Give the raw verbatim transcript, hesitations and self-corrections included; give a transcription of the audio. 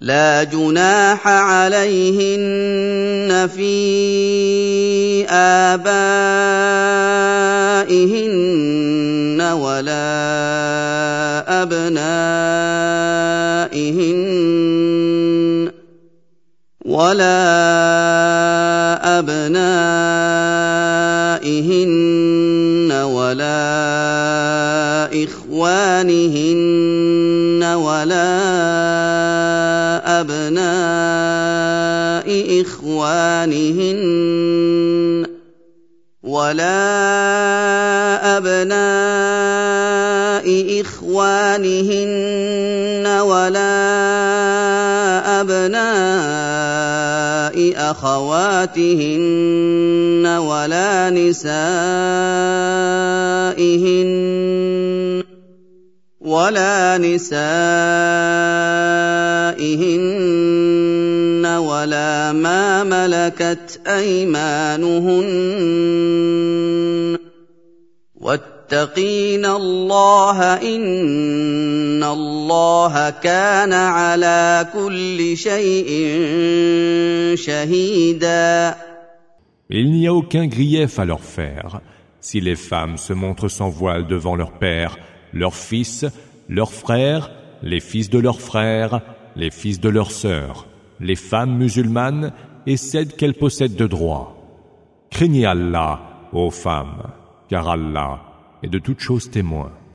لا جناح عليهن في آبائهن ولا أبنائهن ولا أبنائهن ولا إخوانهن ولا أبناء إخوانهن ولا أبناء إخوانهن ولا أبناء أخواتهن ولا نسائهن ولا نسائهن ولا ما ملكت أيمانهن واتقين الله إن الله كان على كل شيء شهيدا. Il n'y a aucun grief à leur faire si les femmes se montrent sans voile devant leur père, leurs fils, leurs frères, les fils de leurs frères, les fils de leurs sœurs, les femmes musulmanes et celles qu'elles possèdent de droit. Craignez Allah, ô femmes, car Allah est de toutes choses témoin.